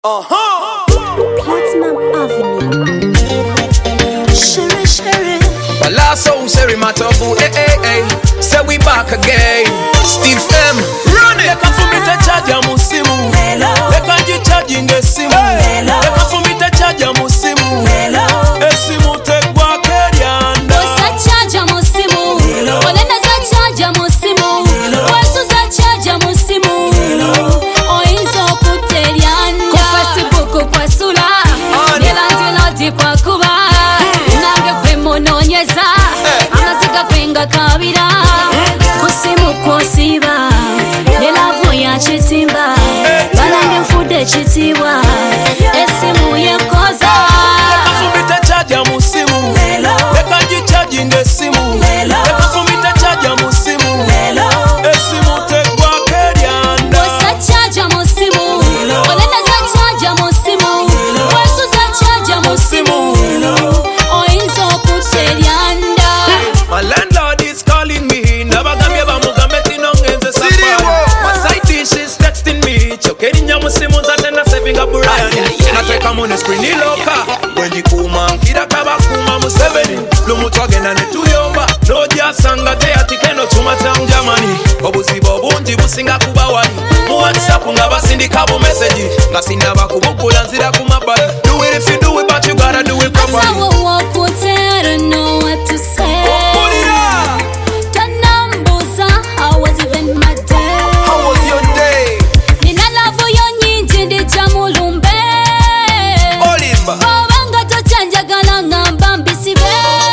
Platinum Avenue. Sherry, Sherry. Palazzo, Sherry Matobu, say we back again. Steve M, run it. Leka fumita chaja musimu. Leka njichaji ngesimu. Leka fumita chaja musimu. Esimu tegwa kerianda. Osa chaja musimu. Olenda za chaja musimu. Wesu za chaja musimu. Oinzo kuterianda. Kwa Facebook kwa sura. Nilandi kwa kuba. Nange kwe mononyeza. Amazika kwenga kabira. Kusimu kwosiba. Nelavu ya chitimba. Balange mfude chitiwa. Esimu yekoza. Leka fumita chaja musimu. Leka njichaji ngesimu. Leka fumita chaja musimu. Esimu tegwa kerianda. Osa chaja musimu. Olenda za chaja musimu. Wesu za chaja musimu. Oinzo kuterianda. My landlord is calling me. Nabagamye bamugameti nongenze safari. My side dish is texting me. Chokeni nyamusimu zatenda saving up Brian. Natweka mune screen iloka. Wenji kuma nkira kaba kuma museveni. Lumutwagenda netuyomba. Noja sanga te atikeno chuma tang Germany. Obuzibo bunji businga kuba wali. Mu WhatsApp nga basindika bu message. Nga sinaba kubukula nzira kumabali. Do it if you do it but you gotta do it properly. I will walk with it, I don't know what to say. Put it up. Tanambuza, how was even my day? How was your day? Nina love yo nyingi ndi jamulumbe. Olimba. Obanga tochanja gala ngamba mbisibe.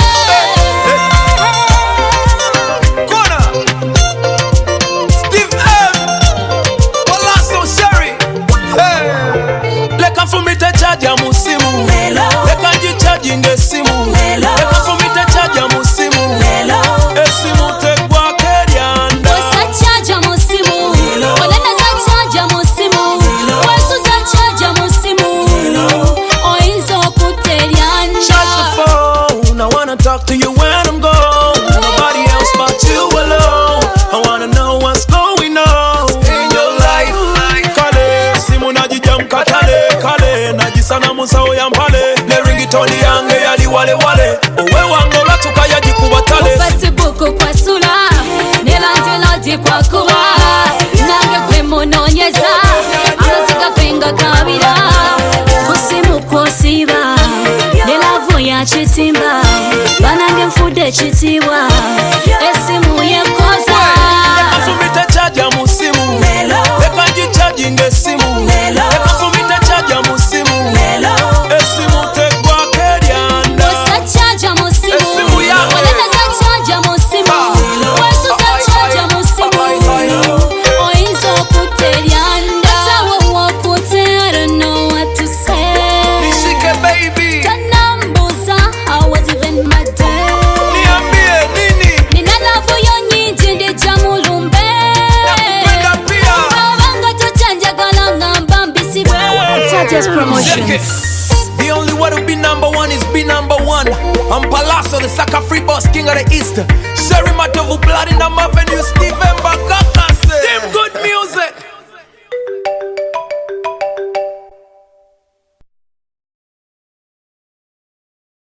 Kona. Steve M. Palazzo, Sherry. Leka fumita chaja musimu. Leka njichaji ngesimu. Leka fumita chaja musimu. Esimu tegwa kerianda. Osa chaja musimu. Olenda za chaja musimu. Wesu za chaja musimu. Oinzo kuterianda. Charge the phone. I wanna talk to you when I'm gone. Nobody else but you alone. I wanna know what's going on in your life. Kale simu najijamka kale najisana musao ya mpale. Le ringitoni yange yali wale owe wango latuka yaji kubatale. Facebook kwa sura. Nilandi kwa kuba. Nange kwe mononyeza. Amazika kwenga kabira. Kusimu kwosiba. Nelavu ya chitimba. Banange mfude chitiwa. Esimu yekoza. Leka fumita chaja musimu. Leka njichaji ngesimu. Leka fumita chaja musimu. Esimu tegwa kerianda. Osa chaja musimu. Esimu yangu. Olenda za chaja musimu. Wesu za chaja musimu. Oinzo kuterianda. I will walk with it, I don't know what to say. Nishike baby. Tanambuza, how was even my day? Niambie nini? Nina love yo nyingi ndi jamulumbe. Nakupenda pia. Obanga tochanja gala ngamba mbisibe. Check it. The only way to be number one is be number one. I'm Palazzo, the Saka Free Boss, King of the East. Sherry Matovu, blood in the Avenue, Steve M. Back up.